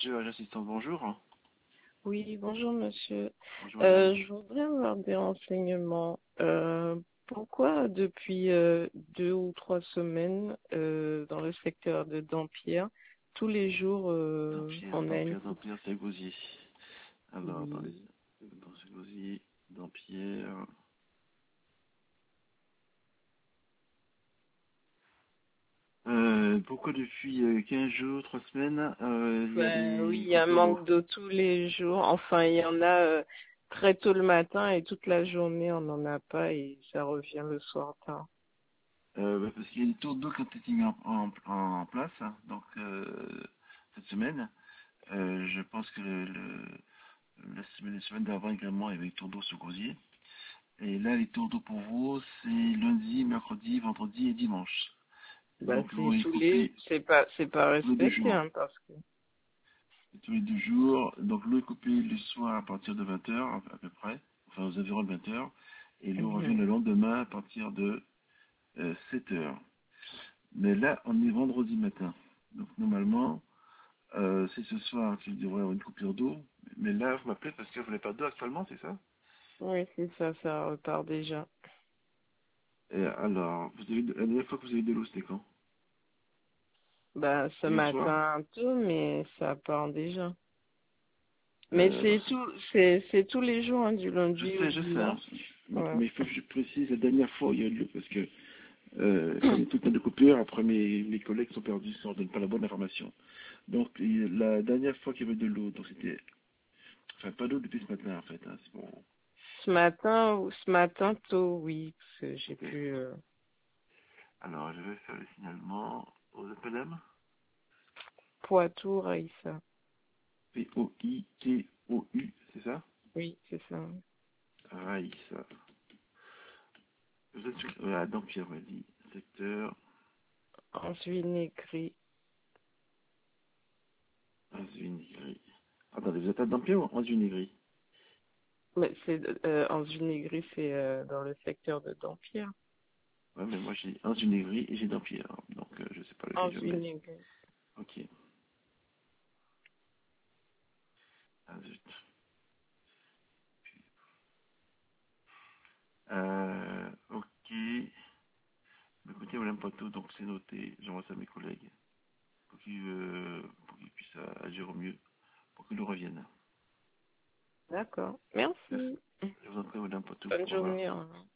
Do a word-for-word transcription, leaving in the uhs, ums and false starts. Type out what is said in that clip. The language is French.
Jeu à l'assistance, bonjour. Oui, bonjour monsieur. Bonjour madame. Euh, je voudrais avoir des renseignements. Euh, pourquoi depuis euh, deux ou trois semaines euh, dans le secteur de Dampierre, tous les jours euh, Dampierre, on a une Dampierre, coupe. Dampierre, c'est Gosier. Alors, Oui. attendez. Dans ce Gosier, Dampierre. Euh, pourquoi depuis euh, quinze jours, trois semaines, euh, il y a Ben, oui, des il y a un coupures d'eau? manque d'eau tous les jours. Enfin, il y en a euh, très tôt le matin et toute la journée on n'en a pas et ça revient le soir tard. Euh, bah, parce qu'il y a des tours d'eau qui ont été mis en, en, en place, hein, donc euh, cette semaine. Euh, je pense que le, le- la semaine, la semaine d'avant également, il y avait des tours d'eau sur Gosier. Et là, les tours d'eau pour vous, c'est lundi, mercredi, vendredi et dimanche. Ben, Donc l'eau c'est est tous les, coupée c'est pas, c'est pas tous les deux respecté, jours. hein, parce que. Tous les deux jours. Donc l'eau est coupée le soir à partir de vingt heures à peu près, enfin aux environs de vingt heures. Et l'eau revient Mhm. le lendemain à partir de euh, sept heures. Mais là, on est vendredi matin. Donc normalement, euh, c'est ce soir qu'il devrait y avoir une coupure d'eau. Mais là, vous m'appelez parce que vous n'avez pas d'eau actuellement, c'est ça? Oui, c'est ça, ça repart déjà. Et alors, vous avez, la dernière fois que vous avez de l'eau, c'était quand? Bah, ce Hier soir? matin un peu, mais ça part déjà. Mais euh, alors, c'est tout, c'est, c'est tous les jours, hein, du Je lundi au sais, je sais. Hein. dimanche. Donc, Ouais. mais il faut que je précise la dernière fois où il y a eu de l'eau, parce que euh, comme il y a tout le temps de coupure, après mes, mes collègues sont perdus si on ne donne pas la bonne information. Donc il- la dernière fois qu'il y avait de l'eau, donc c'était, enfin pas d'eau depuis ce matin en fait. Hein, c'est bon. Ce matin, ou ce matin tôt, oui, parce que j'ai Ok. pu, euh, Alors je vais faire le signalement aux P L M. Poitou, Raïssa. P O I T O U, c'est ça? Oui, c'est ça. Raïssa. Vous êtes sur, voilà, donc Pierre m'a dit, secteur Ensuite, Anzuinegri. Attendez, vous êtes à Dampierre ou Anzuinegri? mais c'est, euh, Ensuite, c'est euh, dans le secteur de Dampierre. Ouais, mais moi j'ai Anzuinegri et j'ai Dampierre, donc euh, je sais pas lequel je mets. Ensuite, Ok. Ah, zut. Euh, ok. Bah, écoutez, Madame Poitou, donc c'est noté. J'envoie ça à mes collègues pour qu'ils euh, pour qu'ils puissent euh, agir au mieux, pour qu'ils nous reviennent. d'accord. Merci. Merci. Je vous en prie, Madame Poitou. Bonne Au revoir. journée. Au revoir.